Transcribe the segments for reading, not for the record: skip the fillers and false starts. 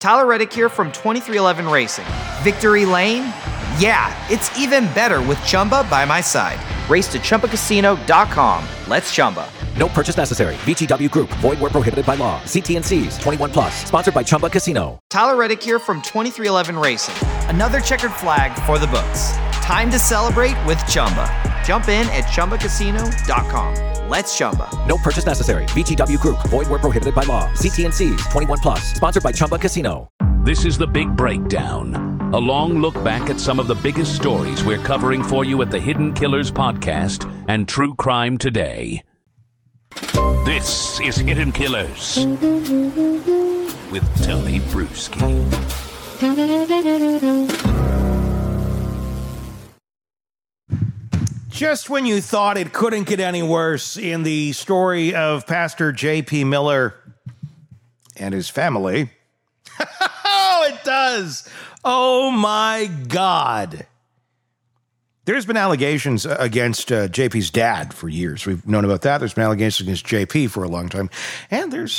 Tyler Reddick here from 2311 Racing. Victory Lane? Yeah, it's even better with Chumba by my side. Race to ChumbaCasino.com. Let's Chumba. No purchase necessary. VGW Group. Void where prohibited by law. See T&Cs. 21 plus. Sponsored by Chumba Casino. Tyler Reddick here from 2311 Racing. Another checkered flag for the books. Time to celebrate with Chumba. Jump in at ChumbaCasino.com. Let's Chumba. No purchase necessary. VGW Group. Void where prohibited by law. See T&Cs. 21 plus. Sponsored by Chumba Casino. This is The Big Breakdown. A long look back at some of the biggest stories we're covering for you at the Hidden Killers Podcast and True Crime Today. This is Hidden Killers with Tony Bruschi. Just when you thought it couldn't get any worse in the story of Pastor J.P. Miller and his family. Oh, it does. Oh, my God. There's been allegations against JP's dad for years. We've known about that. There's been allegations against JP for a long time. And there's...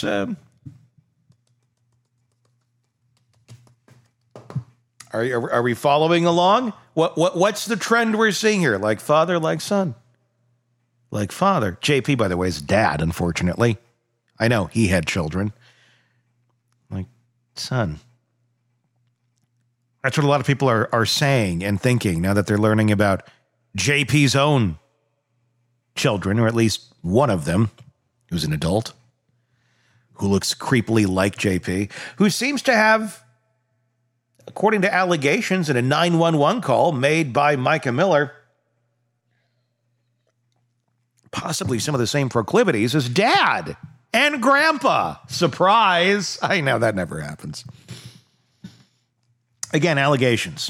Are we following along? What's the trend we're seeing here? Like father, like son. Like father. JP, by the way, is dad, unfortunately. I know, he had children. Like son. That's what a lot of people are saying and thinking now that they're learning about JP's own children, or at least one of them, who's an adult, who looks creepily like JP, who seems to have, according to allegations in a 911 call made by Micah Miller, possibly some of the same proclivities as dad and grandpa. Surprise. I know that never happens. Again, allegations.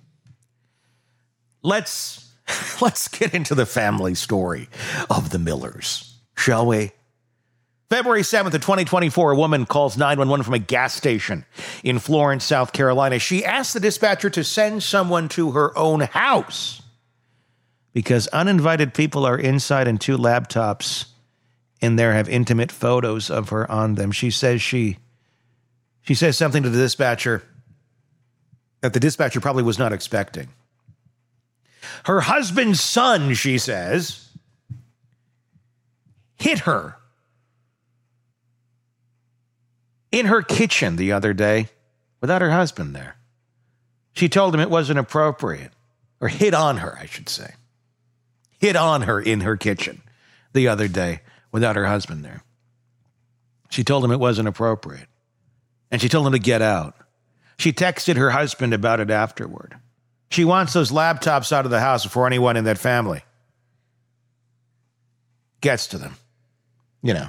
Let's get into the family story of the Millers, shall we? February 7th of 2024, a woman calls 911 from a gas station in Florence, South Carolina. She asks the dispatcher to send someone to her own house because uninvited people are inside and two laptops in there have intimate photos of her on them. She says something to the dispatcher that the dispatcher probably was not expecting. Her husband's son, she says, hit her in her kitchen the other day without her husband there. She told him it wasn't appropriate, or hit on her, I should say. Hit on her in her kitchen the other day without her husband there. She told him it wasn't appropriate, and she told him to get out. She texted her husband about it afterward. She wants those laptops out of the house before anyone in that family gets to them. You know.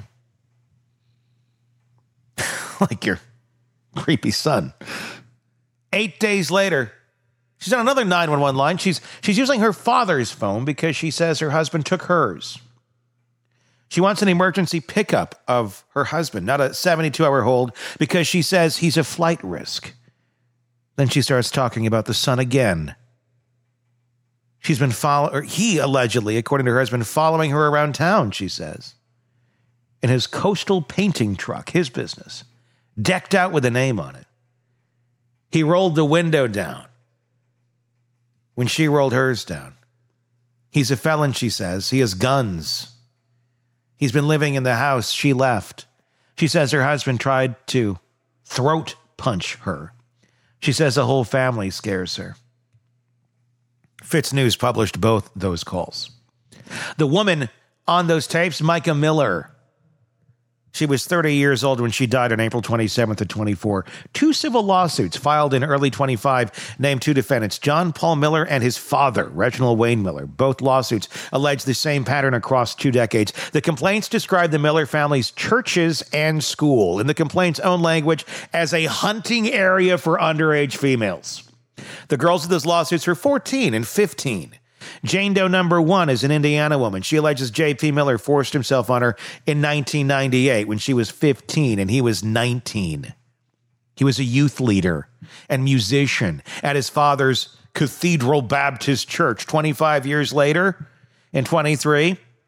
Like your creepy son. 8 days later, she's on another 911 line. She's using her father's phone because she says her husband took hers. She wants an emergency pickup of her husband, not a 72-hour hold, because she says he's a flight risk. Then she starts talking about the son again. He allegedly, according to her husband, following her around town, she says, in his coastal painting truck, his business, decked out with a name on it. He rolled the window down when she rolled hers down. He's a felon, she says. He has guns. He's been living in the house she left. She says her husband tried to throat punch her. She says the whole family scares her. FITSNews published both those calls. The woman on those tapes, Micah Miller, she was 30 years old when she died on April 27th of 24. Two civil lawsuits filed in early 25 named two defendants, John Paul Miller and his father, Reginald Wayne Miller. Both lawsuits allege the same pattern across 2 decades. The complaints describe the Miller family's churches and school, in the complaint's own language, as a hunting area for underage females. The girls of those lawsuits were 14 and 15. Jane Doe number 1 is an Indiana woman. She alleges J.P. Miller forced himself on her in 1998 when she was 15 and he was 19. He was a youth leader and musician at his father's Cathedral Baptist Church. 25 years later, in 23,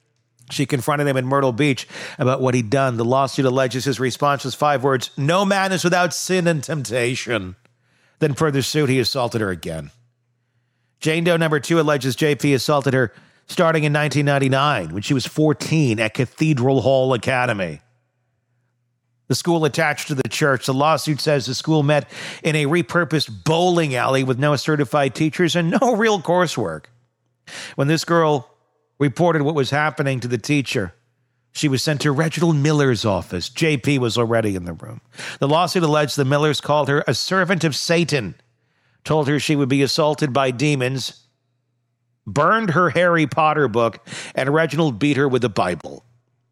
She confronted him in Myrtle Beach about what he'd done. The lawsuit alleges his response was 5 words, "No man is without sin and temptation." Then further suit, he assaulted her again. Jane Doe number 2 alleges JP assaulted her starting in 1999 when she was 14 at Cathedral Hall Academy, the school attached to the church. The lawsuit says the school met in a repurposed bowling alley with no certified teachers and no real coursework. When this girl reported what was happening to the teacher, she was sent to Reginald Miller's office. JP was already in the room. The lawsuit alleged the Millers called her a servant of Satan, told her she would be assaulted by demons, burned her Harry Potter book, and Reginald beat her with the Bible.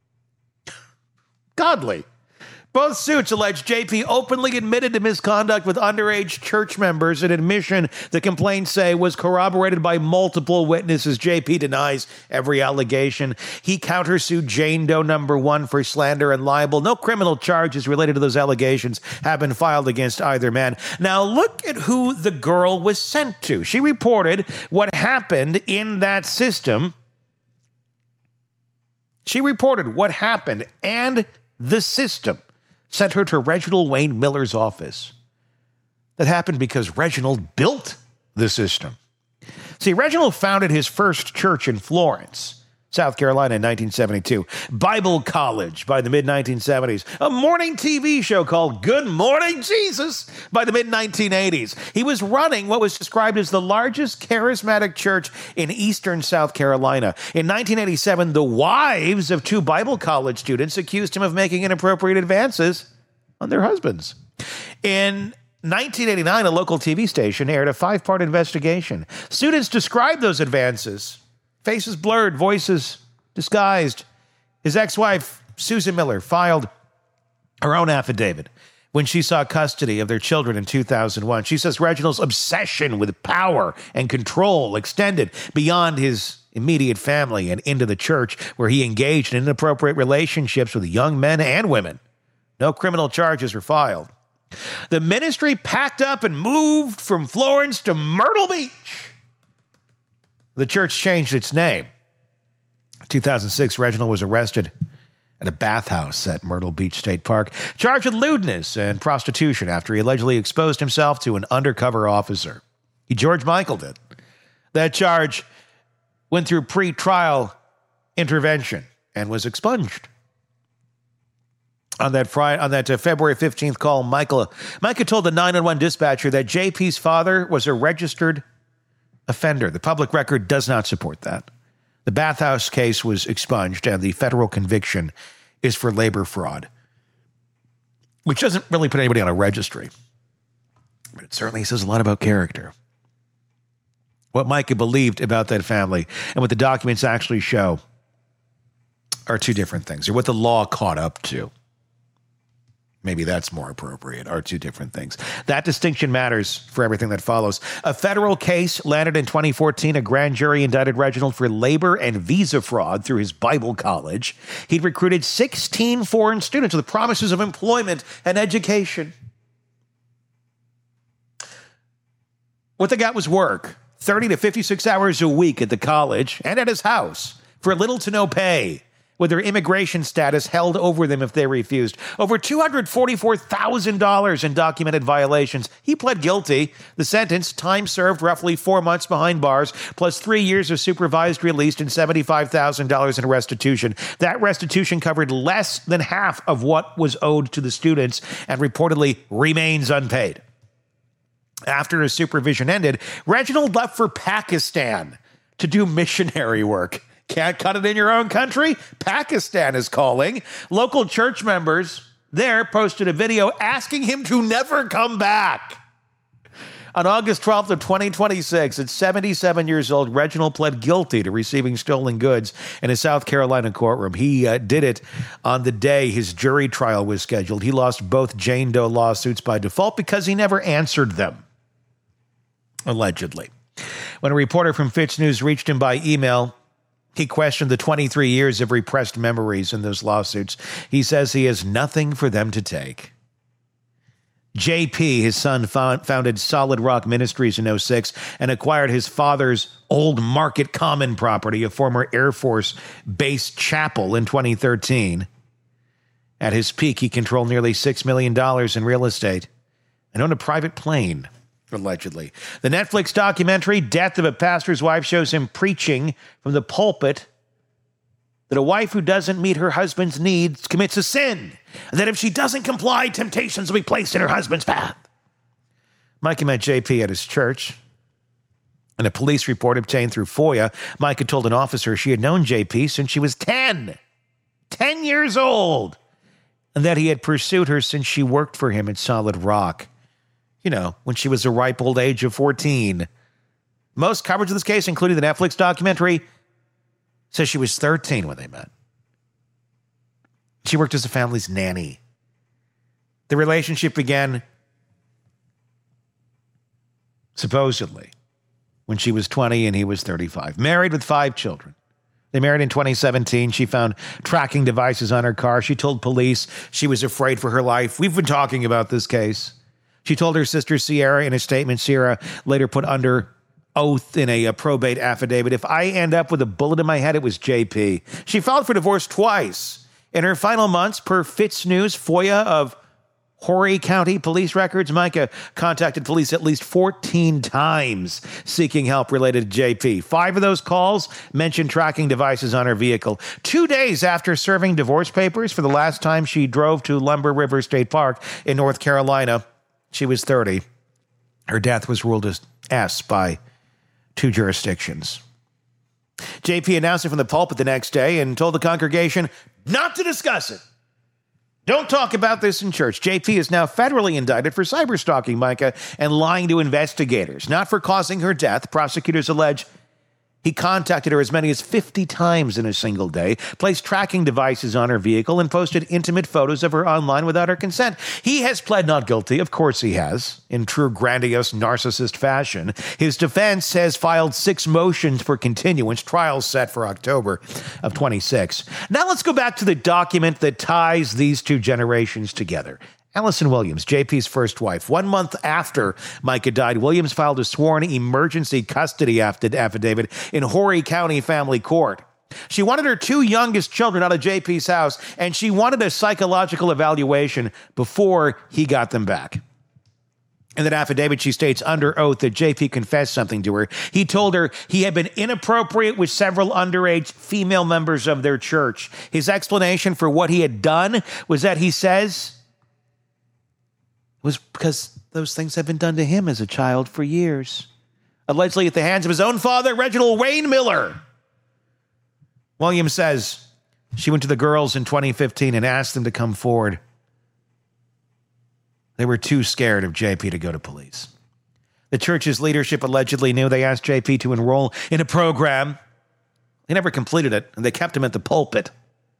Godly. Both suits allege JP openly admitted to misconduct with underage church members, an admission the complaints say was corroborated by multiple witnesses. JP denies every allegation. He countersued Jane Doe number 1 for slander and libel. No criminal charges related to those allegations have been filed against either man. Now look at who the girl was sent to. She reported what happened in that system. She reported what happened, and the system sent her to Reginald Wayne Miller's office. That happened because Reginald built the system. See, Reginald founded his first church in Florence, South Carolina in 1972. Bible College by the mid-1970s. A morning TV show called Good Morning Jesus by the mid-1980s. He was running what was described as the largest charismatic church in eastern South Carolina. In 1987, the wives of 2 Bible college students accused him of making inappropriate advances on their husbands. In 1989, a local TV station aired a 5-part investigation. Students described those advances: faces blurred, voices disguised. His ex-wife, Susan Miller, filed her own affidavit when she saw custody of their children in 2001. She says Reginald's obsession with power and control extended beyond his immediate family and into the church, where he engaged in inappropriate relationships with young men and women. No criminal charges were filed. The ministry packed up and moved from Florence to Myrtle Beach. The church changed its name. In 2006, Reginald was arrested at a bathhouse at Myrtle Beach State Park, charged with lewdness and prostitution after he allegedly exposed himself to an undercover officer. George Michael did. That charge went through pre-trial intervention and was expunged. On that February 15th call, Micah told the 911 dispatcher that JP's father was a registered offender. The public record does not support that. The bathhouse case was expunged, and the federal conviction is for labor fraud, which doesn't really put anybody on a registry, but it certainly says a lot about character. What Micah believed about that family and what the documents actually show are 2 different things, or what the law caught up to. Maybe that's more appropriate, are 2 different things. That distinction matters for everything that follows. A federal case landed in 2014. A grand jury indicted Reginald for labor and visa fraud through his Bible college. He'd recruited 16 foreign students with promises of employment and education. What they got was work, 30 to 56 hours a week at the college and at his house for little to no pay, with their immigration status held over them if they refused. Over $244,000 in documented violations. He pled guilty. The sentence, time served, roughly 4 months behind bars, plus 3 years of supervised release and $75,000 in restitution. That restitution covered less than half of what was owed to the students and reportedly remains unpaid. After his supervision ended, Reginald left for Pakistan to do missionary work. Can't cut it in your own country? Pakistan is calling. Local church members there posted a video asking him to never come back. On August 12th of 2026, at 77 years old, Reginald pled guilty to receiving stolen goods in a South Carolina courtroom. He did it on the day his jury trial was scheduled. He lost both Jane Doe lawsuits by default because he never answered them, allegedly. When a reporter from Fitz News reached him by email, he questioned the 23 years of repressed memories in those lawsuits. He says he has nothing for them to take. JP, his son, founded Solid Rock Ministries in 2006 and acquired his father's old Market Common property, a former Air Force Base chapel, in 2013. At his peak, he controlled nearly $6 million in real estate and owned a private plane, allegedly. The Netflix documentary, Death of a Pastor's Wife, shows him preaching from the pulpit that a wife who doesn't meet her husband's needs commits a sin, and that if she doesn't comply, temptations will be placed in her husband's path. Micah met JP at his church. In a police report obtained through FOIA, Micah told an officer she had known JP since she was 10 years old, and that he had pursued her since she worked for him at Solid Rock. You know, when she was a ripe old age of 14. Most coverage of this case, including the Netflix documentary, says she was 13 when they met. She worked as the family's nanny. The relationship began, supposedly, when she was 20 and he was 35. Married with 5 children. They married in 2017. She found tracking devices on her car. She told police she was afraid for her life. We've been talking about this case. She told her sister Sierra in a statement Sierra later put under oath in a probate affidavit, if I end up with a bullet in my head, it was JP. She filed for divorce twice. In her final months, per Fitz News FOIA of Horry County police records, Micah contacted police at least 14 times seeking help related to JP. 5 of those calls mentioned tracking devices on her vehicle. 2 days after serving divorce papers for the last time she drove to Lumber River State Park in North Carolina, she was 30. Her death was ruled as S by 2 jurisdictions. JP announced it from the pulpit the next day and told the congregation not to discuss it. Don't talk about this in church. JP is now federally indicted for cyberstalking Micah and lying to investigators, not for causing her death. Prosecutors allege he contacted her as many as 50 times in a single day, placed tracking devices on her vehicle, and posted intimate photos of her online without her consent. He has pled not guilty. Of course he has, in true grandiose narcissist fashion. His defense has filed 6 motions for continuance, trials set for October of 26. Now let's go back to the document that ties these 2 generations together. Allison Williams, JP's first wife. 1 month after Micah died, Williams filed a sworn emergency custody affidavit in Horry County Family Court. She wanted her 2 youngest children out of JP's house, and she wanted a psychological evaluation before he got them back. In that affidavit, she states under oath that JP confessed something to her. He told her he had been inappropriate with several underage female members of their church. His explanation for what he had done was that he says was because those things had been done to him as a child for years, allegedly at the hands of his own father, Reginald Wayne Miller. Williams says she went to the girls in 2015 and asked them to come forward. They were too scared of JP to go to police. The church's leadership allegedly knew. They asked JP to enroll in a program. He never completed it, and they kept him at the pulpit.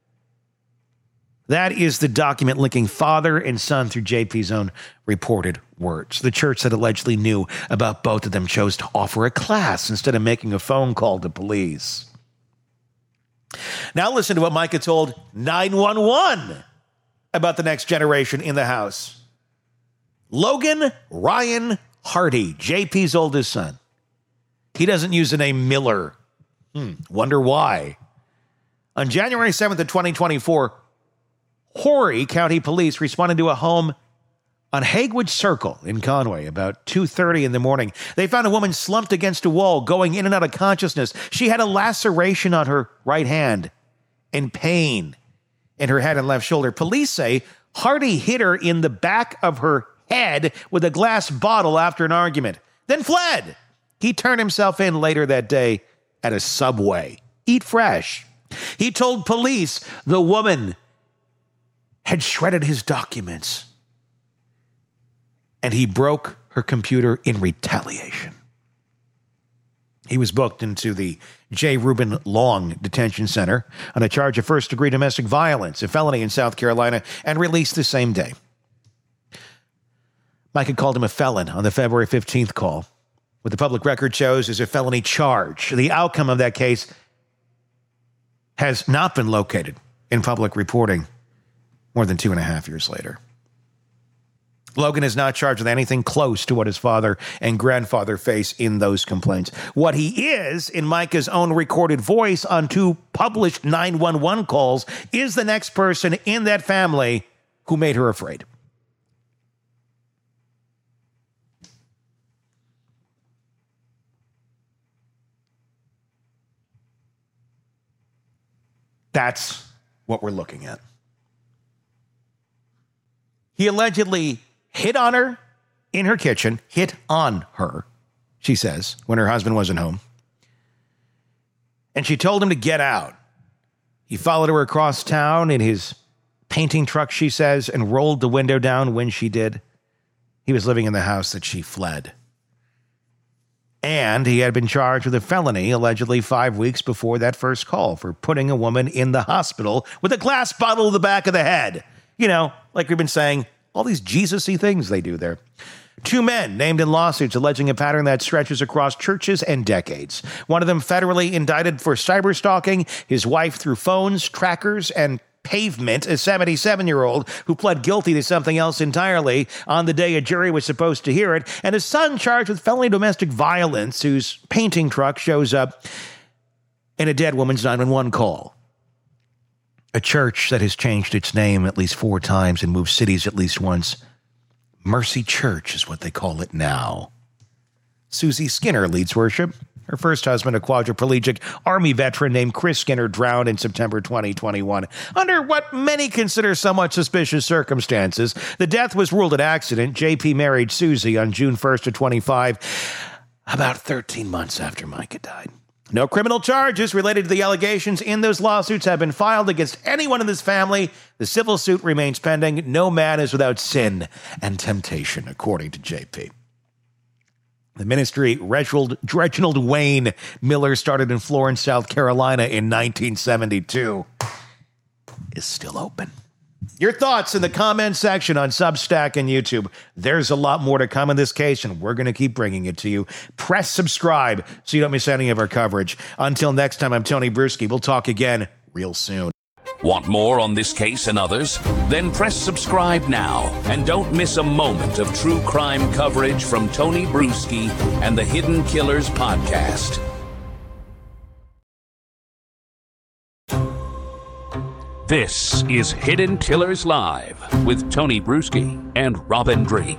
That is the document linking father and son through JP's own reported words. The church that allegedly knew about both of them chose to offer a class instead of making a phone call to police. Now listen to what Micah told 911 about the next generation in the house. Logan Ryan Hardy, JP's oldest son. He doesn't use the name Miller. Wonder why. On January 7th of 2024, Horry County Police responded to a home on Hagwood Circle in Conway about 2:30 in the morning. They found a woman slumped against a wall, going in and out of consciousness. She had a laceration on her right hand and pain in her head and left shoulder. Police say Hardy hit her in the back of her head with a glass bottle after an argument, then fled. He turned himself in later that day at a Subway. Eat Fresh. He told police the woman had shredded his documents, and he broke her computer in retaliation. He was booked into the J. Reuben Long Detention Center on a charge of first-degree domestic violence, a felony in South Carolina, and released the same day. Micah called him a felon on the February 15th call. What the public record shows is a felony charge. The outcome of that case has not been located in public reporting more than 2.5 years later. Logan is not charged with anything close to what his father and grandfather face in those complaints. What he is, in Micah's own recorded voice on 2 published 911 calls, is the next person in that family who made her afraid. That's what we're looking at. He allegedly hit on her in her kitchen, hit on her, she says, when her husband wasn't home. And she told him to get out. He followed her across town in his painting truck, she says, and rolled the window down when she did. He was living in the house that she fled. And he had been charged with a felony allegedly 5 weeks before that first call for putting a woman in the hospital with a glass bottle to the back of the head. You know, like we've been saying, all these Jesus-y things they do there. 2 men named in lawsuits alleging a pattern that stretches across churches and decades. One of them federally indicted for cyberstalking his wife through phones, trackers, and pavement, a 77-year-old who pled guilty to something else entirely on the day a jury was supposed to hear it, and his son charged with felony domestic violence whose painting truck shows up in a dead woman's 911 call. A church that has changed its name at least 4 times and moved cities at least once. Mercy Church is what they call it now. Susie Skinner leads worship. Her first husband, a quadriplegic Army veteran named Chris Skinner, drowned in September 2021 under what many consider somewhat suspicious circumstances. The death was ruled an accident. JP married Susie on June 1st of 25, about 13 months after Micah died. No criminal charges related to the allegations in those lawsuits have been filed against anyone in this family. The civil suit remains pending. No man is without sin and temptation, according to JP. The ministry Reginald Wayne Miller started in Florence, South Carolina in 1972 is still open. Your thoughts in the comments section on Substack and YouTube. There's a lot more to come in this case, and we're going to keep bringing it to you. Press subscribe so you don't miss any of our coverage. Until next time, I'm Tony Bruschi. We'll talk again real soon. Want more on this case and others? Then press subscribe now and don't miss a moment of true crime coverage from Tony Bruschi and the Hidden Killers podcast. This is Hidden Killers Live with Tony Bruschi and Robin Drake.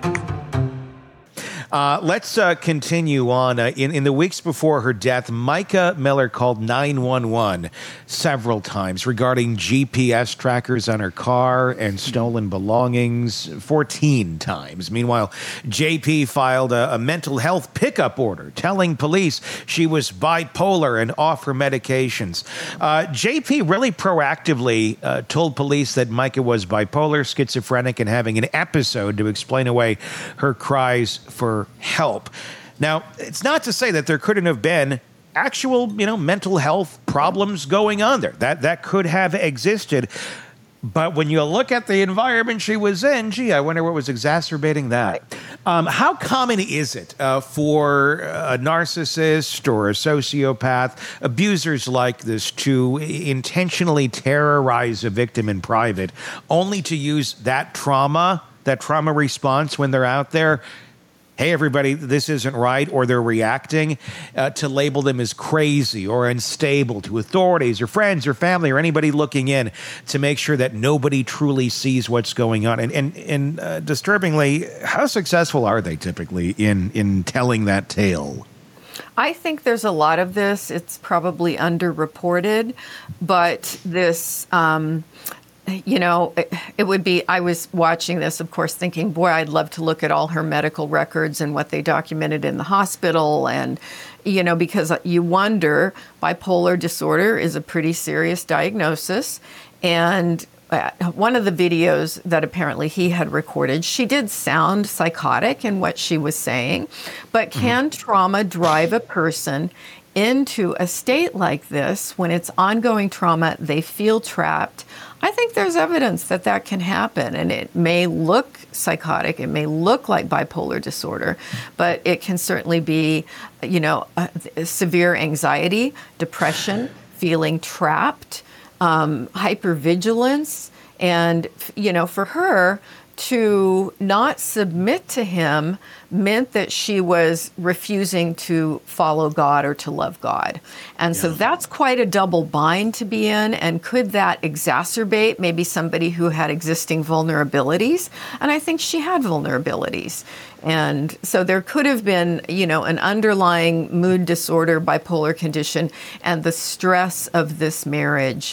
Let's continue on. In the weeks before her death, Micah Miller called 911 several times regarding GPS trackers on her car and stolen belongings, 14 times. Meanwhile, JP filed a mental health pickup order telling police she was bipolar and off her medications. JP really proactively told police that Micah was bipolar, schizophrenic, and having an episode to explain away her cries for help. Now, it's not to say that there couldn't have been actual, mental health problems going on there. That could have existed. But when you look at the environment she was in, I wonder what was exacerbating that. How common is it for a narcissist or a sociopath, abusers like this, to intentionally terrorize a victim in private, only to use that trauma response when they're out there? Hey, everybody, this isn't right, or they're reacting, to label them as crazy or unstable to authorities or friends or family or anybody looking in, to make sure that nobody truly sees what's going on. And disturbingly, how successful are they typically in telling that tale? I think there's a lot of this. It's probably underreported, but this... it would be, I was watching this, of course, thinking, boy, I'd love to look at all her medical records and what they documented in the hospital. And, because you wonder, bipolar disorder is a pretty serious diagnosis. And one of the videos that apparently he had recorded, she did sound psychotic in what she was saying. But can trauma drive a person into a state like this when it's ongoing trauma, they feel trapped? I think there's evidence that can happen, and it may look psychotic, it may look like bipolar disorder, but it can certainly be, severe anxiety, depression, feeling trapped, hypervigilance, and, for her to not submit to him meant that she was refusing to follow God or to love God. And so that's quite a double bind to be in. And could that exacerbate maybe somebody who had existing vulnerabilities? And I think she had vulnerabilities. And so there could have been, an underlying mood disorder, bipolar condition, and the stress of this marriage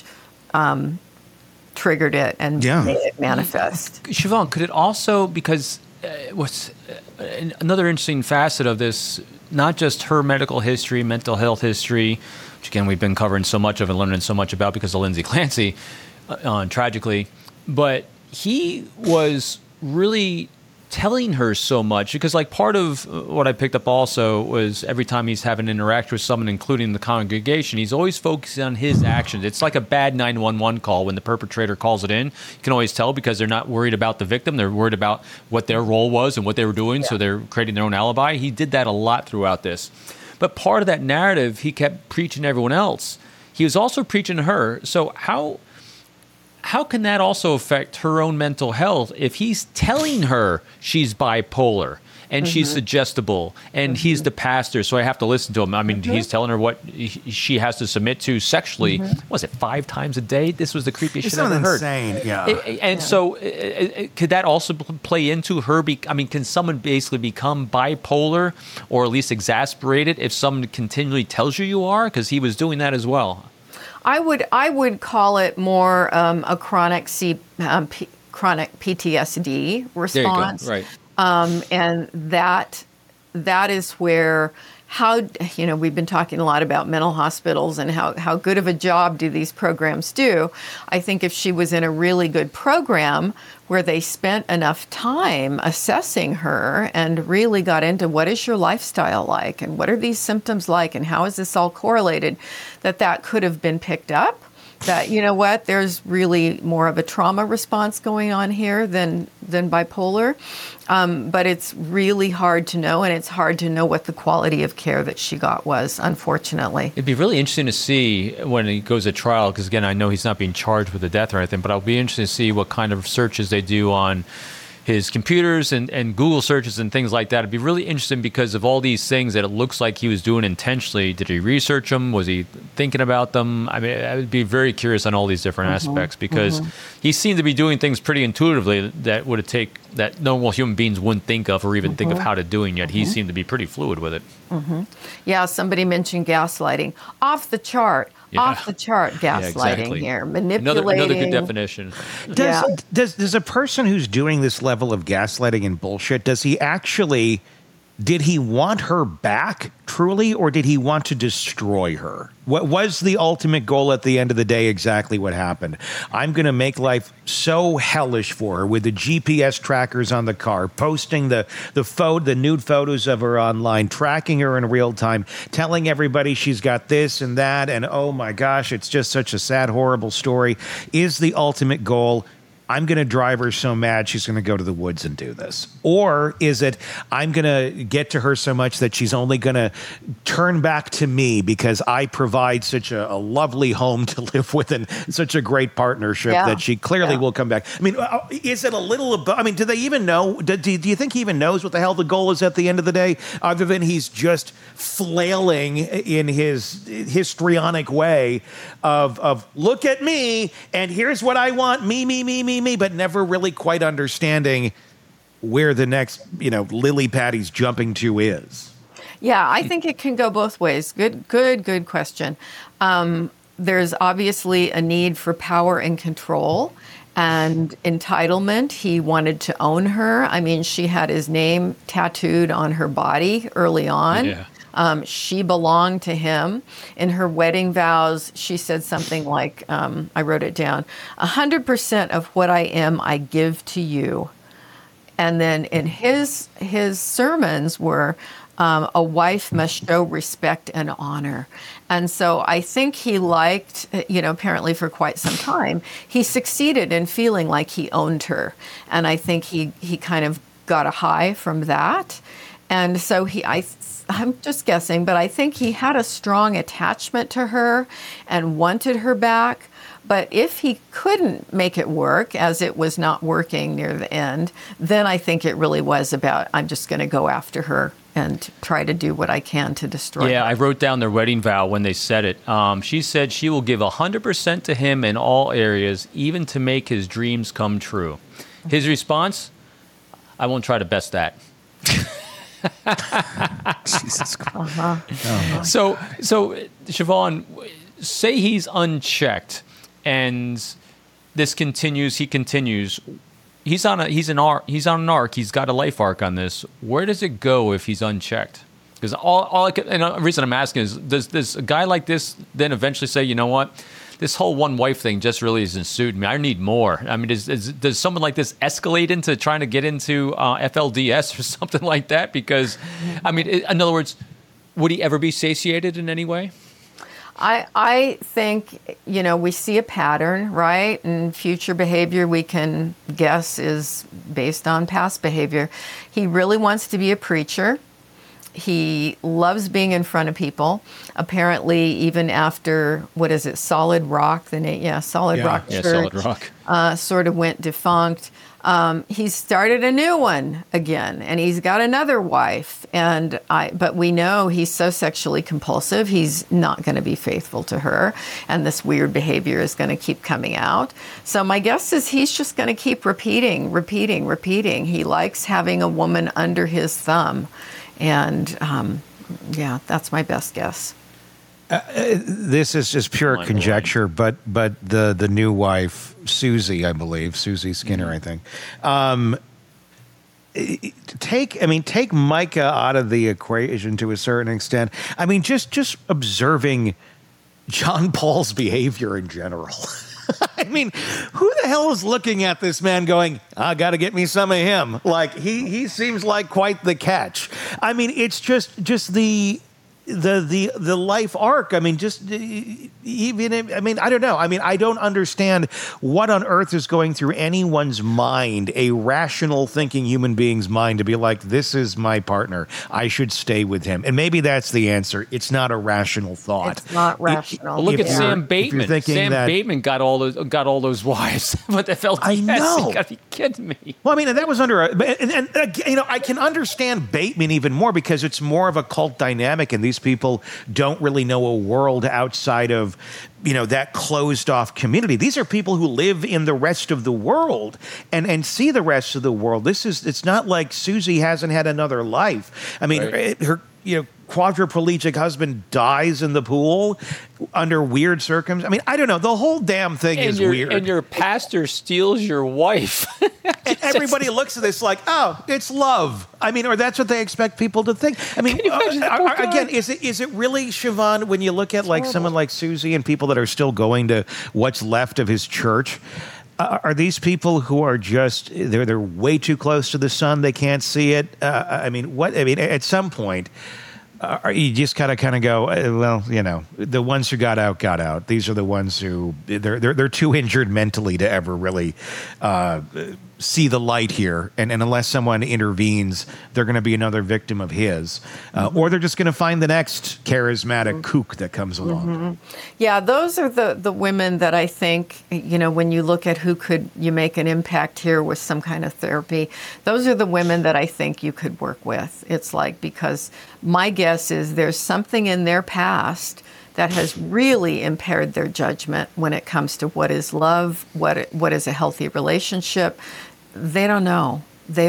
triggered it and made it manifest. Siobhan, could it also, because what's another interesting facet of this, not just her medical history, mental health history, which again we've been covering so much of and learning so much about because of Lindsay Clancy, tragically, but he was really telling her so much, because like part of what I picked up also was every time he's having an interaction with someone, including the congregation, he's always focusing on his actions. It's like a bad 911 call when the perpetrator calls it in. You can always tell because they're not worried about the victim. They're worried about what their role was and what they were doing. So they're creating their own alibi. He did that a lot throughout this. But part of that narrative, he kept preaching to everyone else. He was also preaching to her. So how can that also affect her own mental health if he's telling her she's bipolar and she's suggestible and he's the pastor, so I have to listen to him? I mean, he's telling her what she has to submit to sexually. Was it 5 times a day? This was the creepiest shit I've ever heard. Insane, yeah. And so could that also play into her? Can someone basically become bipolar or at least exasperate it if someone continually tells you are? Because he was doing that as well. I would call it more a chronic chronic PTSD response. There you go. Right. And that is where we've been talking a lot about mental hospitals and how good of a job do these programs do. I think if she was in a really good program where they spent enough time assessing her and really got into what is your lifestyle like and what are these symptoms like and how is this all correlated, that could have been picked up. That, there's really more of a trauma response going on here than bipolar. But it's really hard to know, and it's hard to know what the quality of care that she got was, unfortunately. It'd be really interesting to see when he goes to trial, because again, I know he's not being charged with a death or anything, but I'll be interested to see what kind of searches they do on his computers and Google searches and things like that. It'd be really interesting because of all these things that it looks like he was doing intentionally. Did he research them? Was he thinking about them? I mean, I would be very curious on all these different aspects because he seemed to be doing things pretty intuitively that normal human beings wouldn't think of or even think of how to do, and yet he seemed to be pretty fluid with it. Yeah, somebody mentioned gaslighting. Off the chart gaslighting here. Manipulating. Another good definition. Does a person who's doing this level of gaslighting and bullshit, did he want her back truly, or did he want to destroy her? What was the ultimate goal at the end of the day? Exactly what happened. I'm going to make life so hellish for her with the GPS trackers on the car, posting the nude photos of her online, tracking her in real time, telling everybody she's got this and that, and oh my gosh, it's just such a sad, horrible story. Is the ultimate goal, I'm going to drive her so mad she's going to go to the woods and do this? Or is it, I'm going to get to her so much that she's only going to turn back to me because I provide such a lovely home to live with and such a great partnership that she clearly will come back? I mean, is it a little above? I mean, do they even know? Do you think he even knows what the hell the goal is at the end of the day, other than he's just flailing in his histrionic way of look at me and here's what I want, me, but never really quite understanding where the next, lily pad he's jumping to is? Yeah, I think it can go both ways. Good question. There's obviously a need for power and control and entitlement. He wanted to own her. I mean, she had his name tattooed on her body early on. Yeah. She belonged to him. In her wedding vows, she said something like, I wrote it down, 100% of what I am, I give to you. And then in his sermons were, a wife must show respect and honor. And so I think he liked, apparently for quite some time, he succeeded in feeling like he owned her. And I think he kind of got a high from that. And so I'm just guessing, but I think he had a strong attachment to her and wanted her back. But if he couldn't make it work, as it was not working near the end, then I think it really was about, I'm just going to go after her and try to do what I can to destroy Yeah, her. I wrote down their wedding vow when they said it. She said she will give 100% to him in all areas, even to make his dreams come true. His response, I won't try to best that. Jesus Christ. So Siobhan, say he's unchecked and this continues, he continues. He's on an arc. He's got a life arc on this. Where does it go if he's unchecked? Because and the reason I'm asking is, does a guy like this then eventually say, you know what, this whole one wife thing just really isn't suiting me. I need more. I mean, does someone like this escalate into trying to get into FLDS or something like that? Because, I mean, in other words, would he ever be satiated in any way? I think, we see a pattern, right? And future behavior we can guess is based on past behavior. He really wants to be a preacher. He loves being in front of people. Apparently, even after, Solid Rock, Solid Rock Church. Solid Rock. Sort of went defunct. He's started a new one again, and he's got another wife. But we know he's so sexually compulsive, he's not going to be faithful to her, and this weird behavior is going to keep coming out. So my guess is he's just going to keep repeating. He likes having a woman under his thumb, and that's my best guess. This is just pure conjecture, but the new wife, Susie, I believe, Susie Skinner, I think. Take Micah out of the equation to a certain extent. I mean, just observing John Paul's behavior in general. I mean, who the hell is looking at this man going, I got to get me some of him? Like, he seems like quite the catch. I mean, it's just the life arc. I mean, I don't know. I mean, I don't understand what on earth is going through anyone's mind, a rational thinking human being's mind, to be like, this is my partner, I should stay with him. And maybe that's the answer. It's not a rational thought. It's not rational. Well, look at Sam Bateman. Bateman got all those wives. What the hell? I know. You gotta be kidding me. Well, I mean, and that was under I can understand Bateman even more because it's more of a cult dynamic, and these people don't really know a world outside of, that closed off community. These are people who live in the rest of the world and see the rest of the world. It's not like Susie hasn't had another life. I mean, her, quadriplegic husband dies in the pool under weird circumstances. I mean, I don't know. The whole damn thing is weird. And your pastor steals your wife. And everybody looks at this like, oh, it's love. I mean, or that's what they expect people to think. I mean, again, is it really, Siobhan, when you look at like someone like Susie and people that are still going to what's left of his church, are these people who are just, they're way too close to the sun, they can't see it? At some point, you just kind of go, the ones who got out. These are the ones who they're too injured mentally to ever really see the light here, and unless someone intervenes, they're going to be another victim of his, or they're just going to find the next charismatic kook that comes along. Mm-hmm. Yeah, those are the women that I think, when you look at who could you make an impact here with some kind of therapy, those are the women that I think you could work with. It's like, because my guess is there's something in their past that has really impaired their judgment when it comes to what is love, what is a healthy relationship. They don't know.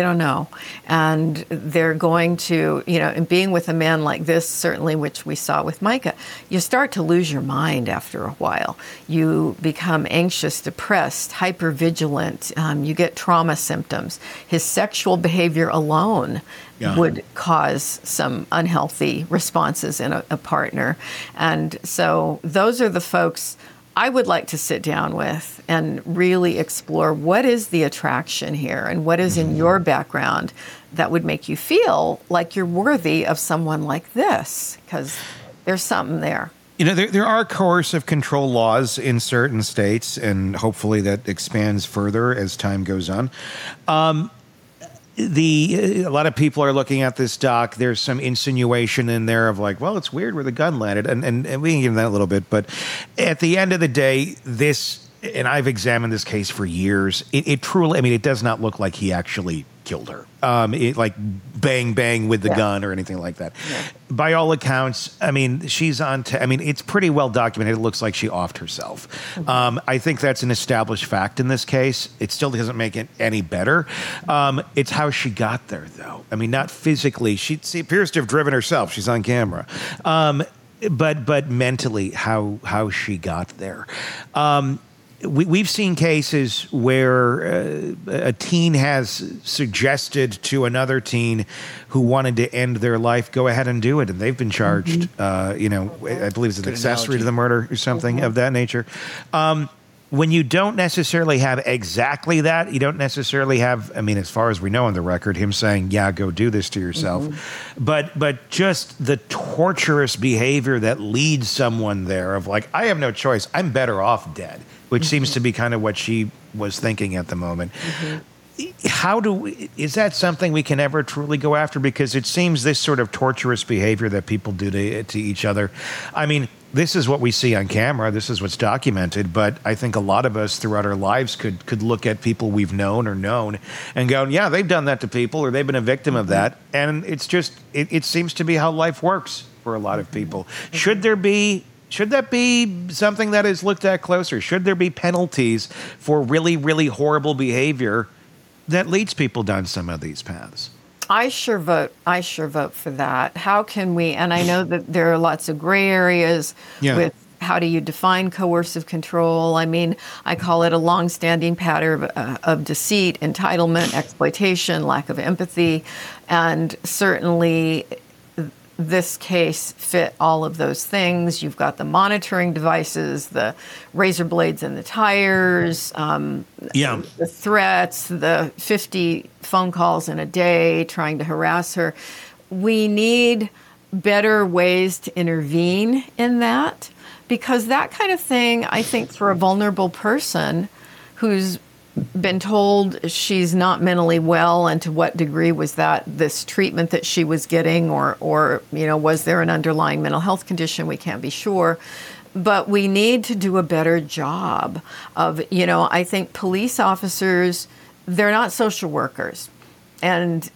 And they're going to, and being with a man like this, certainly, which we saw with Micah, you start to lose your mind after a while. You become anxious, depressed, hypervigilant. You get trauma symptoms. His sexual behavior alone would cause some unhealthy responses in a partner. And so those are the folks I would like to sit down with and really explore what is the attraction here and what is in your background that would make you feel like you're worthy of someone like this, because there's something there. There are coercive control laws in certain states, and hopefully that expands further as time goes on. A lot of people are looking at this doc. There's some insinuation in there of like, well, it's weird where the gun landed, and we can get into that a little bit. But at the end of the day, this and I've examined this case for years, it truly, I mean, it does not look like he actually killed her. Like bang, bang with the gun or anything like that. Yeah. By all accounts, I mean, she's on, I mean, it's pretty well documented. It looks like she offed herself. Mm-hmm. I think that's an established fact in this case. It still doesn't make it any better. It's how she got there, though. I mean, not physically. She appears to have driven herself. She's on camera. But mentally, how she got there. We've seen cases where a teen has suggested to another teen who wanted to end their life, go ahead and do it, and they've been charged. I believe it's an accessory to the murder or something of that nature. When you don't necessarily have exactly that, you don't necessarily have, I mean, as far as we know on the record, him saying, yeah, go do this to yourself. But just the torturous behavior that leads someone there of like, I have no choice, I'm better off dead, which seems to be kind of what she was thinking at the moment. Is that something we can ever truly go after? Because it seems this sort of torturous behavior that people do to each other, I mean, this is what we see on camera. This is what's documented. But I think a lot of us throughout our lives could look at people we've known and go, yeah, they've done that to people or they've been a victim of that. And it's just, it seems to be how life works for a lot of people. Should that be something that is looked at closer? Should there be penalties for really, really horrible behavior that leads people down some of these paths? I sure vote for that. How can we, and I know that there are lots of gray areas with how do you define coercive control? I mean, I call it a longstanding pattern of deceit, entitlement, exploitation, lack of empathy, and certainly this case fit all of those things. You've got the monitoring devices, the razor blades in the tires, the threats, the 50 phone calls in a day trying to harass her. We need better ways to intervene in that, because that kind of thing, I think, for a vulnerable person who's been told she's not mentally well, and to what degree was that this treatment that she was getting, or was there an underlying mental health condition? We can't be sure. But we need to do a better job of, I think police officers, they're not social workers. And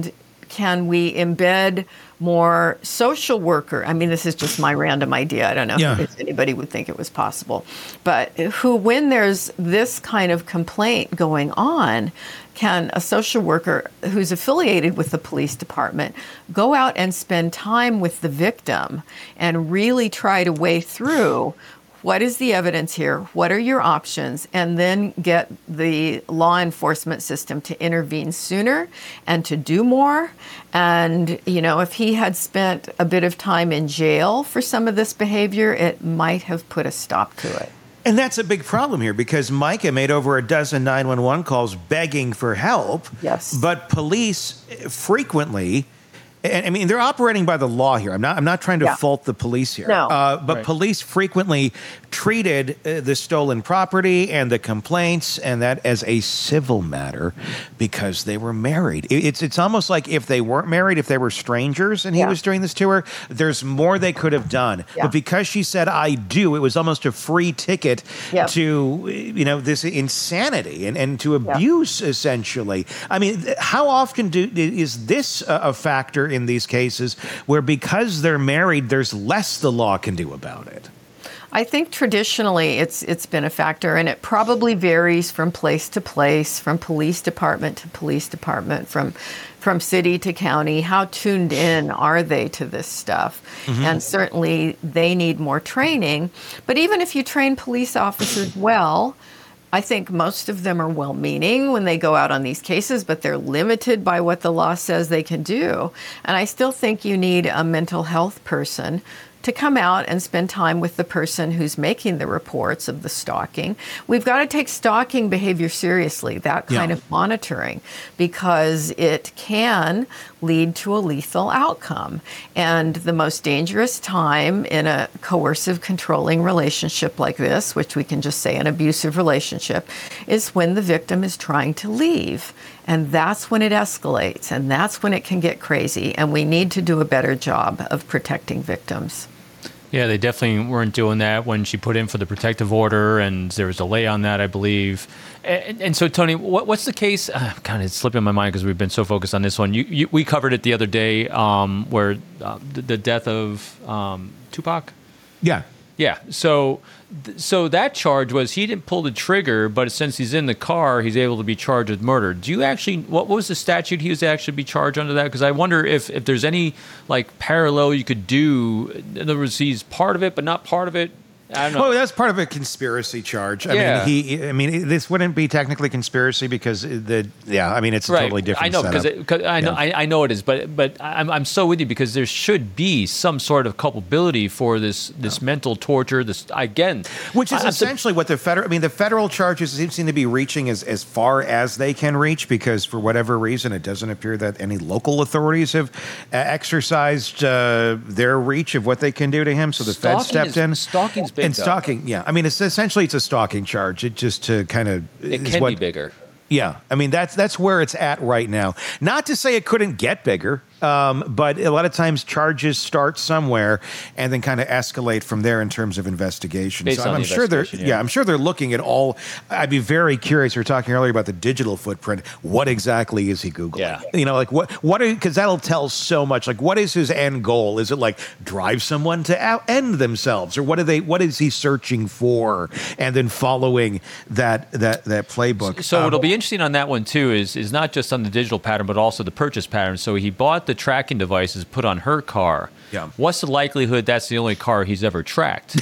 can we embed more social worker? I mean, this is just my random idea. I don't know if anybody would think it was possible. But when there's this kind of complaint going on, can a social worker who's affiliated with the police department go out and spend time with the victim and really try to weigh through what is the evidence here? What are your options? And then get the law enforcement system to intervene sooner and to do more. And, if he had spent a bit of time in jail for some of this behavior, it might have put a stop to it. And that's a big problem here, because Micah made over a dozen 911 calls begging for help. Yes. But police frequently, and I mean, they're operating by the law here. I'm not trying to fault the police here. No. But police frequently treated the stolen property and the complaints and that as a civil matter because they were married. It's almost like if they weren't married, if they were strangers and he was doing this to her, there's more they could have done. Yeah. But because she said, I do, it was almost a free ticket to, this insanity and to abuse, essentially. I mean, how often is this a factor in these cases where because they're married, there's less the law can do about it? I think traditionally it's been a factor, and it probably varies from place to place, from police department to police department, from city to county. How tuned in are they to this stuff? Mm-hmm. And certainly they need more training. But even if you train police officers well, I think most of them are well-meaning when they go out on these cases, but they're limited by what the law says they can do. And I still think you need a mental health person to come out and spend time with the person who's making the reports of the stalking. We've got to take stalking behavior seriously, that kind of monitoring, because it can lead to a lethal outcome. And the most dangerous time in a coercive, controlling relationship like this, which we can just say an abusive relationship, is when the victim is trying to leave. And that's when it escalates, and that's when it can get crazy. And we need to do a better job of protecting victims. Yeah, they definitely weren't doing that when she put in for the protective order, and there was a delay on that, I believe. And so, Tony, what's the case? God, it's slipping my mind because we've been so focused on this one. We covered it the other day, where the death of Tupac. Yeah. Yeah. So that charge was he didn't pull the trigger, but since he's in the car, he's able to be charged with murder. Do you actually, what was the statute he was actually be charged under that? Because I wonder if there's any like parallel you could do. In other words, he's part of it, but not part of it. I don't know. Well, that's part of a conspiracy charge. Yeah. I mean, this wouldn't be technically conspiracy because it's a totally different. I know setup. I know it is, but I'm so with you because there should be some sort of culpability for this mental torture. Which is essentially what the federal charges seem to be reaching as far as they can reach, because for whatever reason it doesn't appear that any local authorities have exercised their reach of what they can do to him. So the Fed stepped in. Stalking's big. And stalking, yeah. I mean, it's a stalking charge. It just to kind of it can be bigger. Yeah, I mean that's where it's at right now. Not to say it couldn't get bigger, but a lot of times charges start somewhere and then kind of escalate from there in terms of investigation. Based on I'm the sure they're investigation, I'm sure they're looking at all. I'd be very curious. We were talking earlier about the digital footprint. What exactly is he Googling? Yeah. Like what because that'll tell so much. Like what is his end goal? Is it like drive someone to end themselves, or what is he searching for? And then following that playbook. So it'll be interesting on that one too is not just on the digital pattern but also the purchase pattern. So he bought the tracking devices put on her car. Yeah. What's the likelihood that's the only car he's ever tracked?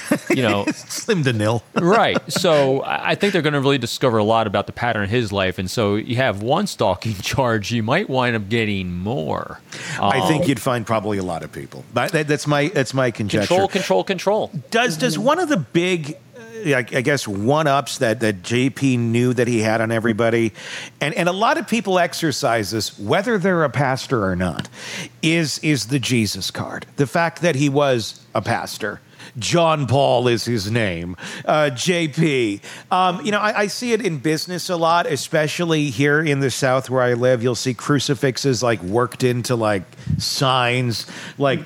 Slim to nil. Right. So I think they're going to really discover a lot about the pattern of his life. And so you have one stalking charge, you might wind up getting more. I think you'd find probably a lot of people. That's my conjecture. Control. Does one of the big I guess one-ups that JP knew that he had on everybody, and a lot of people exercise this, whether they're a pastor or not, is the Jesus card. The fact that he was a pastor. John Paul is his name. JP. I see it in business a lot, especially here in the South where I live. You'll see crucifixes like worked into like signs, like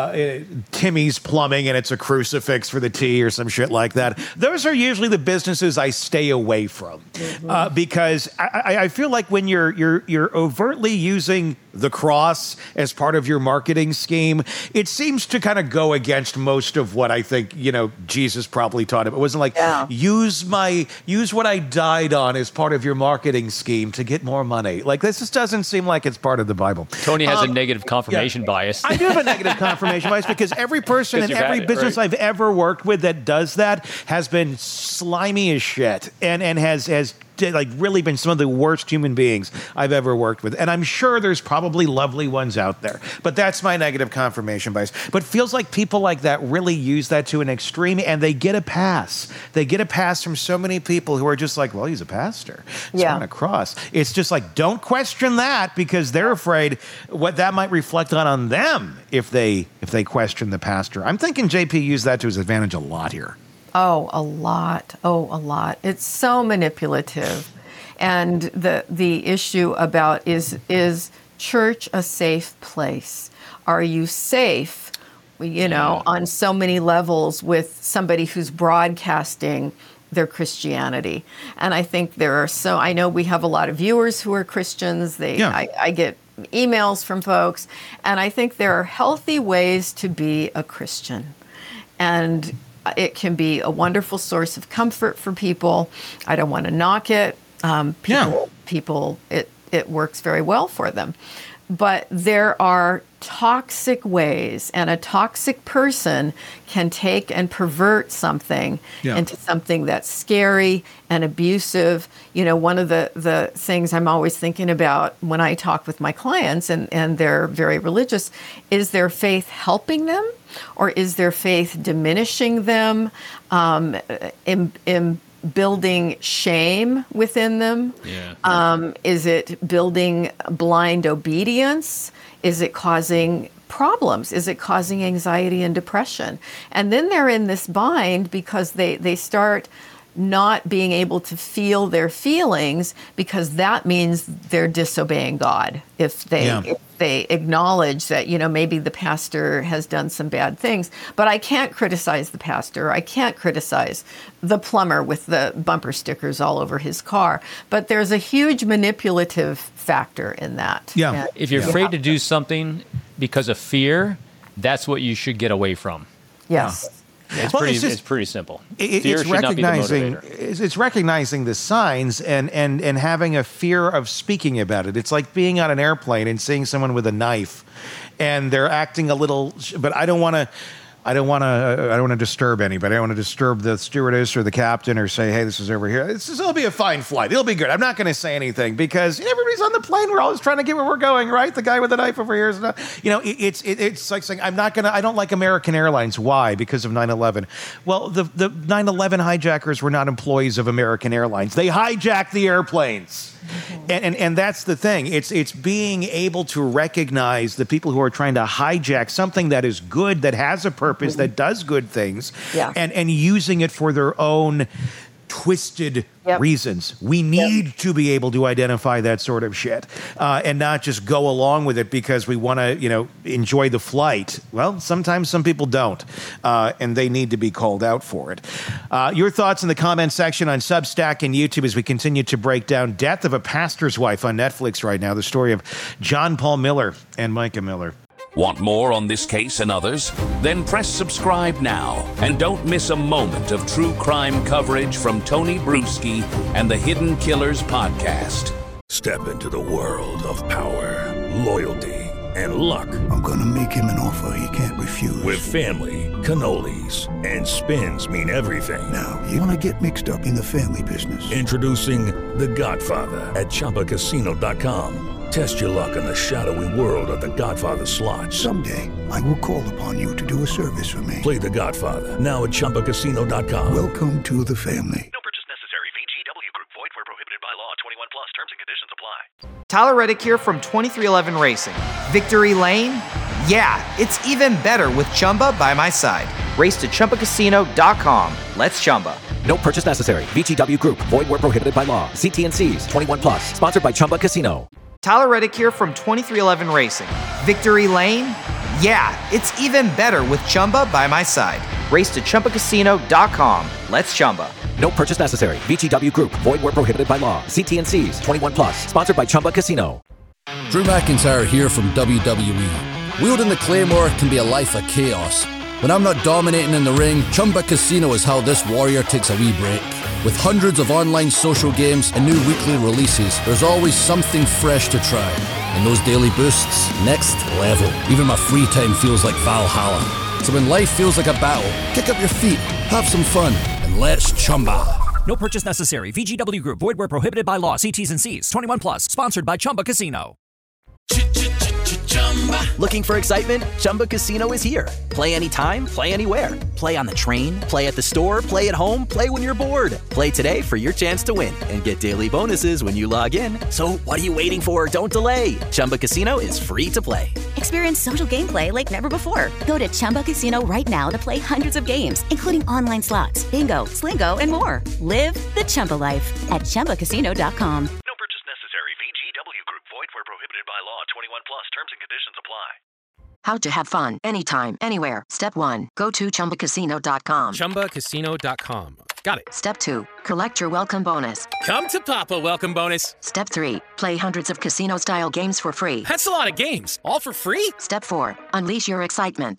Timmy's Plumbing, and it's a crucifix for the T or some shit like that. Those are usually the businesses I stay away from because I feel like when you're overtly using the cross as part of your marketing scheme, it seems to kind of go against most of what I think, Jesus probably taught him. It wasn't like, use what I died on as part of your marketing scheme to get more money. Like, this just doesn't seem like it's part of the Bible. Tony has a negative confirmation bias. I do have a negative confirmation bias because every person in every business I've ever worked with that does that has been slimy as shit and has like really been some of the worst human beings I've ever worked with. And I'm sure there's probably lovely ones out there, but that's my negative confirmation bias. But feels like people like that really use that to an extreme and they get a pass. They get a pass from so many people who are just like, well, he's a pastor. It's on a cross. It's just like, don't question that because they're afraid what that might reflect on them if they question the pastor. I'm thinking JP used that to his advantage a lot here. Oh, a lot. It's so manipulative. And the issue about is church a safe place? Are you safe, on so many levels with somebody who's broadcasting their Christianity? And I think I know we have a lot of viewers who are Christians. I get emails from folks, and I think there are healthy ways to be a Christian. And it can be a wonderful source of comfort for people. I don't want to knock it. People, it works very well for them. But there are toxic ways, and a toxic person can take and pervert something into something that's scary and abusive. One of the things I'm always thinking about when I talk with my clients, and they're very religious, is their faith helping them? Or is their faith diminishing them, in building shame within them? Is it building blind obedience? Is it causing problems? Is it causing anxiety and depression? And then they're in this bind because they start not being able to feel their feelings, because that means they're disobeying God. If they acknowledge that, maybe the pastor has done some bad things, but I can't criticize the pastor. I can't criticize the plumber with the bumper stickers all over his car. But there's a huge manipulative factor in that. Yeah. And If you're afraid to do something because of fear, that's what you should get away from. yes. It's, Well, it's pretty simple. It's Fear should not be the recognizing motivator. it's recognizing the signs and having a fear of speaking about it. It's like being on an airplane and seeing someone with a knife, and they're acting a little. But I don't want to disturb anybody. I don't want to disturb the stewardess or the captain or say, hey, this is over here. It'll be a fine flight. It'll be good. I'm not going to say anything because everybody's on the plane. We're always trying to get where we're going, right? The guy with the knife over here is not, it's like saying, I don't like American Airlines. Why? Because of 9/11. Well, the 9/11 hijackers were not employees of American Airlines. They hijacked the airplanes. And that's the thing. It's being able to recognize the people who are trying to hijack something that is good, that has a purpose, that does good things, and using it for their own twisted reasons. We need to be able to identify that sort of shit and not just go along with it because we want to, enjoy the flight. Well, sometimes some people don't, and they need to be called out for it. Your thoughts in the comment section on Substack and YouTube as we continue to break down Death of a Pastor's Wife on Netflix right now, the story of John Paul Miller and Micah Miller. Want more on this case and others? Then press subscribe now and don't miss a moment of true crime coverage from Tony Bruschi and the Hidden Killers podcast. Step into the world of power, loyalty, and luck. I'm gonna make him an offer he can't refuse. With family, cannolis, and spins mean everything. Now, you wanna get mixed up in the family business. Introducing The Godfather at ChumbaCasino.com. Test your luck in the shadowy world of The Godfather slot. Someday, I will call upon you to do a service for me. Play The Godfather now at ChumbaCasino.com. Welcome to the family. No purchase necessary. VGW Group. Void where prohibited by law. 21 plus. Terms and conditions apply. Tyler Reddick here from 2311 Racing. Victory Lane? Yeah, it's even better with Chumba by my side. Race to ChumbaCasino.com. Let's Chumba. No purchase necessary. VGW Group. Void where prohibited by law. See T&Cs. 21 plus. Sponsored by Chumba Casino. Tyler Reddick here from 2311 Racing. Victory Lane? Yeah, it's even better with Chumba by my side. Race to ChumbaCasino.com. Let's Chumba. No purchase necessary. VGW Group. Void where prohibited by law. See T&Cs. 21 plus. Sponsored by Chumba Casino. Drew McIntyre here from WWE. Wielding the Claymore can be a life of chaos. When I'm not dominating in the ring, Chumba Casino is how this warrior takes a wee break. With hundreds of online social games and new weekly releases, there's always something fresh to try. And those daily boosts, next level. Even my free time feels like Valhalla. So when life feels like a battle, kick up your feet, have some fun, and let's Chumba. No purchase necessary. VGW Group. Void where prohibited by law. See T's and C's. 21 plus. Sponsored by Chumba Casino. Looking for excitement? Chumba Casino is here. Play anytime, play anywhere. Play on the train, play at the store, play at home, play when you're bored. Play today for your chance to win and get daily bonuses when you log in. So what are you waiting for? Don't delay. Chumba Casino is free to play. Experience social gameplay like never before. Go to Chumba Casino right now to play hundreds of games, including online slots, bingo, Slingo, and more. Live the Chumba life at ChumbaCasino.com. No purchase necessary. VGW Group. Void where prohibited by law. 21 plus. Terms and conditions apply. How to have fun anytime, anywhere. Step 1. Go to ChumbaCasino.com. ChumbaCasino.com. Got it. Step 2. Collect your welcome bonus. Come to Papa welcome bonus. Step 3. Play hundreds of casino-style games for free. That's a lot of games. All for free? Step 4. Unleash your excitement.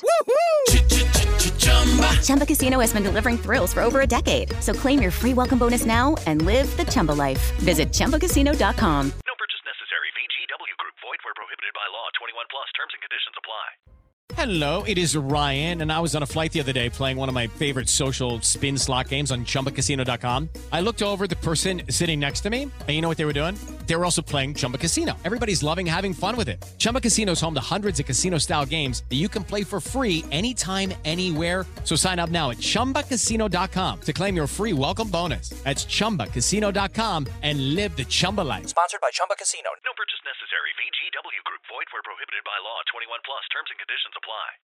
Chumba Casino has been delivering thrills for over a decade. So claim your free welcome bonus now and live the Chumba life. Visit ChumbaCasino.com. No purchase necessary. VGW Group. Void where prohibited by law. 21 plus. Terms and conditions apply. Hello, it is Ryan, and I was on a flight the other day playing one of my favorite social spin slot games on ChumbaCasino.com. I looked over at the person sitting next to me, and you know what they were doing? They were also playing Chumba Casino. Everybody's loving having fun with it. Chumba Casino is home to hundreds of casino-style games that you can play for free anytime, anywhere. So sign up now at ChumbaCasino.com to claim your free welcome bonus. That's ChumbaCasino.com and live the Chumba life. Sponsored by Chumba Casino. No purchase necessary. VGW Group. Void where prohibited by law. 21 plus. Terms and conditions apply.